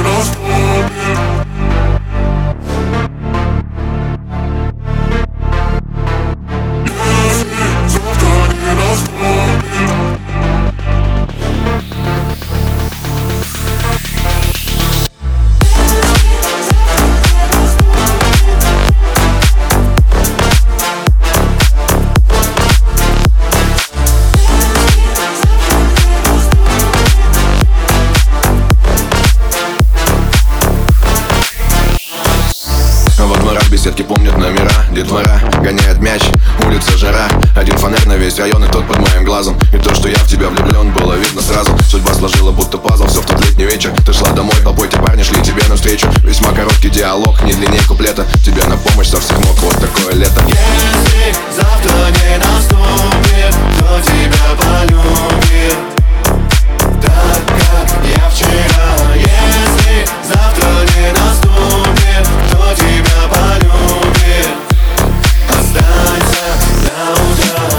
Беседки помнят номера, детвора гоняет мяч, улица жара. Один фонарь на весь район, и тот под моим глазом. И то, что я в тебя влюблен, было видно сразу. Судьба сложила будто пазл, все в тот летний вечер. Ты шла домой, толпой те парни шли тебе навстречу. Весьма короткий диалог, не длиннее куплета. Тебе на помощь со всех ног, вот такое лето. Если завтра не наступит, то тебя полюбит так, как я вчера. Если завтра не наступит, то тебя полюбит. Останься до утра.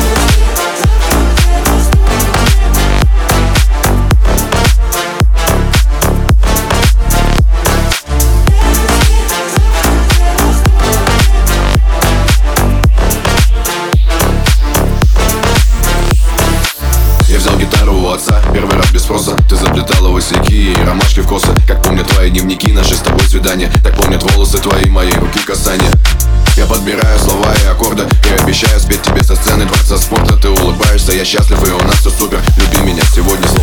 Я взял гитару у отца, первый раз без спроса. Ты заплетала васильки и ромашки в косы. Как помнят твои дневники, наши с тобой свидания. Так помнят волосы твои, мои руки касания. Я подбираю слова и аккорды и обещаю спеть тебе со сцены дворца спорта. Ты улыбаешься, я счастлив, и у нас все супер. Люби меня сегодня,